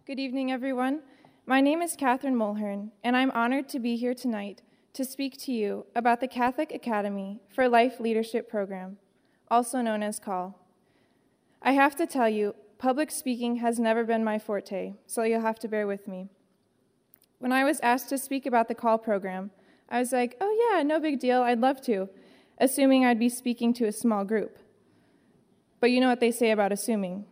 Good evening, everyone. My name is Catherine Mulhern, and I'm honored to be here tonight to speak to you about the Catholic Academy for Life Leadership Program, also known as CALL. I have to tell you, public speaking has never been my forte, so you'll have to bear with me. When I was asked to speak about the CALL program, I was like, oh yeah, no big deal, I'd love to, assuming I'd be speaking to a small group. But you know what they say about assuming.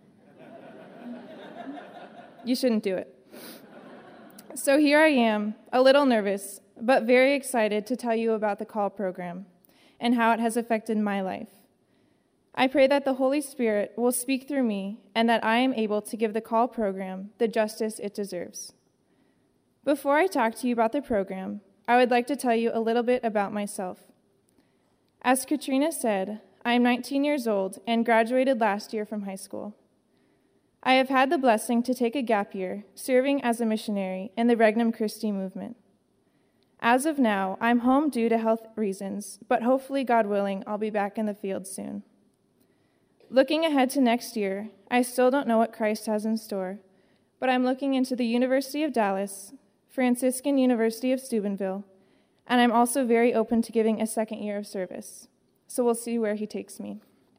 You shouldn't do it. So here I am, a little nervous, but very excited to tell you about the CALL program and how it has affected my life. I pray that the Holy Spirit will speak through me and that I am able to give the CALL program the justice it deserves. Before I talk to you about the program, I would like to tell you a little bit about myself. As Katrina said, I am 19 years old and graduated last year from high school. I have had the blessing to take a gap year, serving as a missionary in the Regnum Christi movement. As of now, I'm home due to health reasons, but hopefully, God willing, I'll be back in the field soon. Looking ahead to next year, I still don't know what Christ has in store, but I'm looking into the University of Dallas, Franciscan University of Steubenville, and I'm also very open to giving a second year of service. So we'll see where he takes me.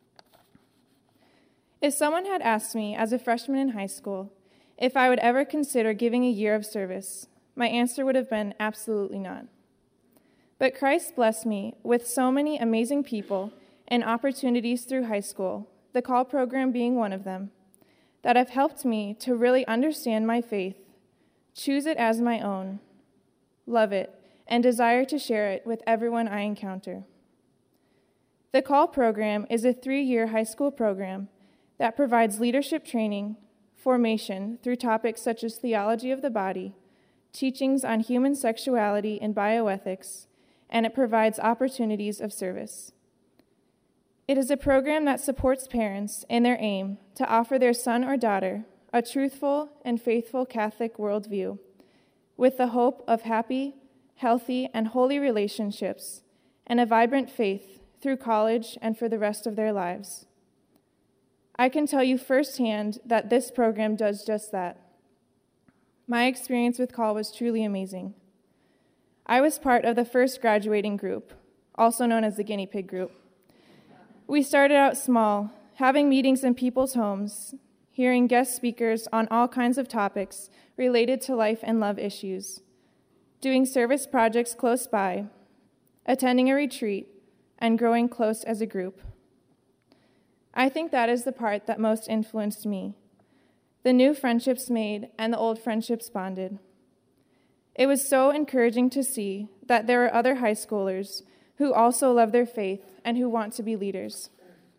If someone had asked me as a freshman in high school if I would ever consider giving a year of service, my answer would have been absolutely not. But Christ blessed me with so many amazing people and opportunities through high school, the CALL program being one of them, that have helped me to really understand my faith, choose it as my own, love it, and desire to share it with everyone I encounter. The CALL program is a 3-year high school program that provides leadership training, formation through topics such as theology of the body, teachings on human sexuality and bioethics, and it provides opportunities of service. It is a program that supports parents in their aim to offer their son or daughter a truthful and faithful Catholic worldview, with the hope of happy, healthy, and holy relationships and a vibrant faith through college and for the rest of their lives. I can tell you firsthand that this program does just that. My experience with CALL was truly amazing. I was part of the first graduating group, also known as the guinea pig group. We started out small, having meetings in people's homes, hearing guest speakers on all kinds of topics related to life and love issues, doing service projects close by, attending a retreat, and growing close as a group. I think that is the part that most influenced me, the new friendships made and the old friendships bonded. It was so encouraging to see that there are other high schoolers who also love their faith and who want to be leaders.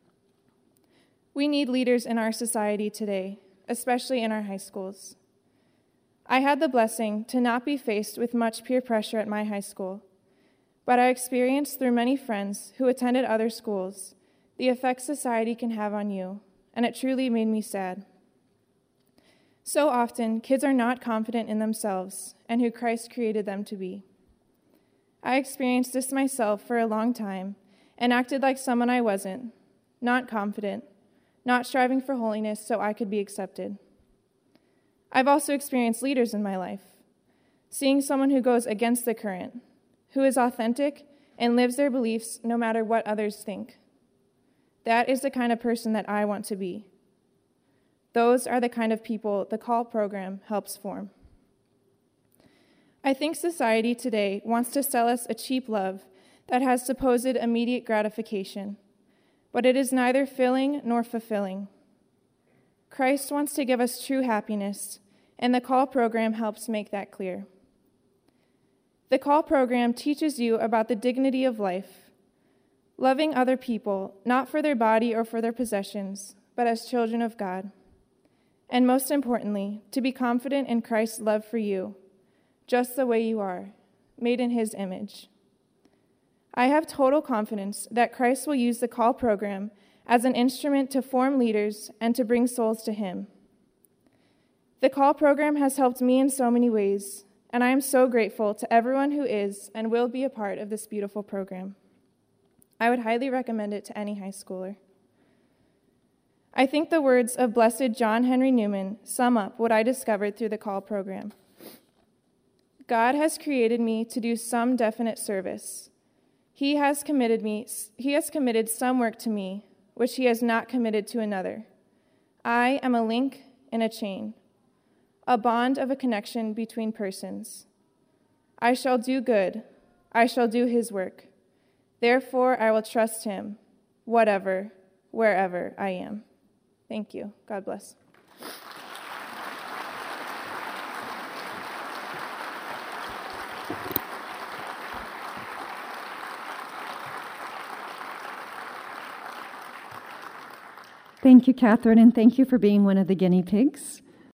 We need leaders in our society today, especially in our high schools. I had the blessing to not be faced with much peer pressure at my high school, but I experienced through many friends who attended other schools the effects society can have on you, and it truly made me sad. So often, kids are not confident in themselves and who Christ created them to be. I experienced this myself for a long time and acted like someone I wasn't, not confident, not striving for holiness so I could be accepted. I've also experienced leaders in my life, seeing someone who goes against the current, who is authentic and lives their beliefs no matter what others think. That is the kind of person that I want to be. Those are the kind of people the CALL program helps form. I think society today wants to sell us a cheap love that has supposed immediate gratification, but it is neither filling nor fulfilling. Christ wants to give us true happiness, and the CALL program helps make that clear. The CALL program teaches you about the dignity of life, loving other people, not for their body or for their possessions, but as children of God. And most importantly, to be confident in Christ's love for you, just the way you are, made in his image. I have total confidence that Christ will use the CALL program as an instrument to form leaders and to bring souls to him. The CALL program has helped me in so many ways, and I am so grateful to everyone who is and will be a part of this beautiful program. I would highly recommend it to any high schooler. I think the words of Blessed John Henry Newman sum up what I discovered through the CALL program. God has created me to do some definite service. He has committed some work to me, which he has not committed to another. I am a link in a chain, a bond of a connection between persons. I shall do good. I shall do his work. Therefore, I will trust him, whatever, wherever I am. Thank you. God bless. Thank you, Catherine, and thank you for being one of the guinea pigs.